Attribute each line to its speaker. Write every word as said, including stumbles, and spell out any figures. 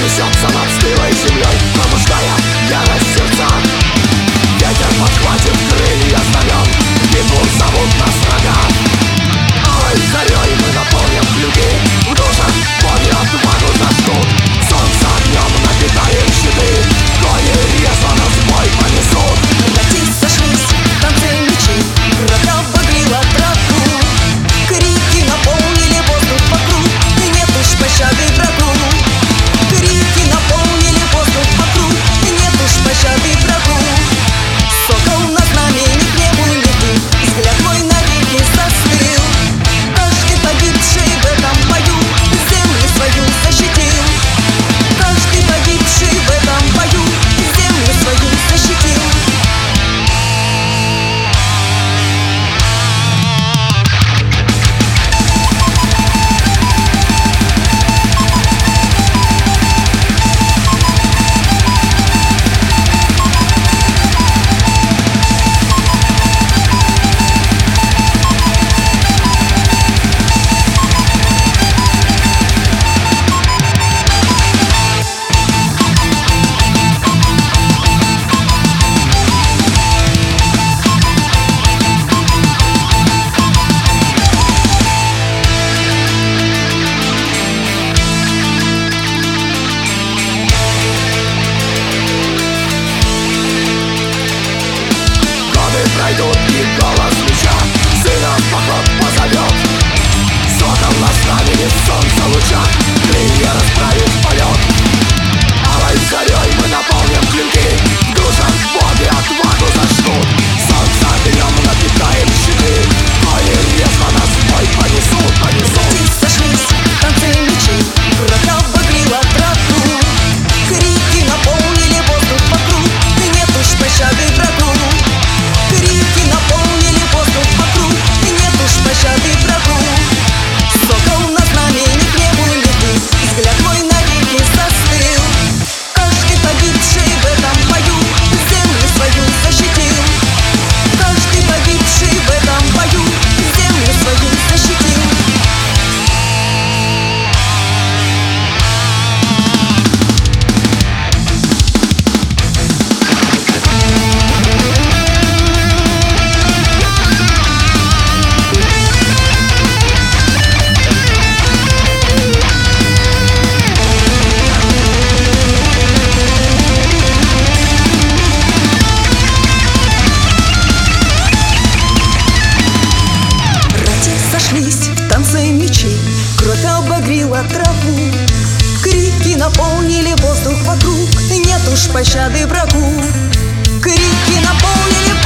Speaker 1: несется над стылой землей, пробуждая ярость в сердцах. Ветер подхватит крылья знамен, битву зовут нас врага. Алой зарей мы наполним клюки, в душах боги отвагу зажгут. Солнце огнем напитаем щиты, кони резво нас в бой понесут.
Speaker 2: Братья сошлись в танце мечей, кровь обогрела траву, крики наполнили воздух вокруг, и нет уж пощады врагу. Крики наполнили воздух вокруг, и нет уж пощады врагу. Сокол на знамени к небу летит, взгляд мой навеки застыл. Каждый погибший в этом бою землю свою защитил. Каждый погибший в этом бою землю свою защитил.
Speaker 1: Пройдут и голос меча сына в поход позовет. Сокол на знамени в солнце лучах крылья расправит в полет. Алой зарей мы наполним клинки, в душах боги отвагу зажгут. Солнце огнем напитаем щиты, кони резво нас в бой понесут, понесут.
Speaker 2: Братья сошлись в танце мечей, кровь обогрела траву, крики наполнили воздух вокруг, и нет уж пощады врагу. Крики наполнили воздух вокруг, и нет уж пощады врагу. Сокол на знамени к небу летит, взгляд мой навеки застыл. Каждый погибший в этом бою землю свою защитил. Каждый погибший в этом бою землю свою защитил. Сошлись в танце мечей, кровь обогрела траву, крики наполнили воздух вокруг, и нет уж пощады врагу. Крики наполнили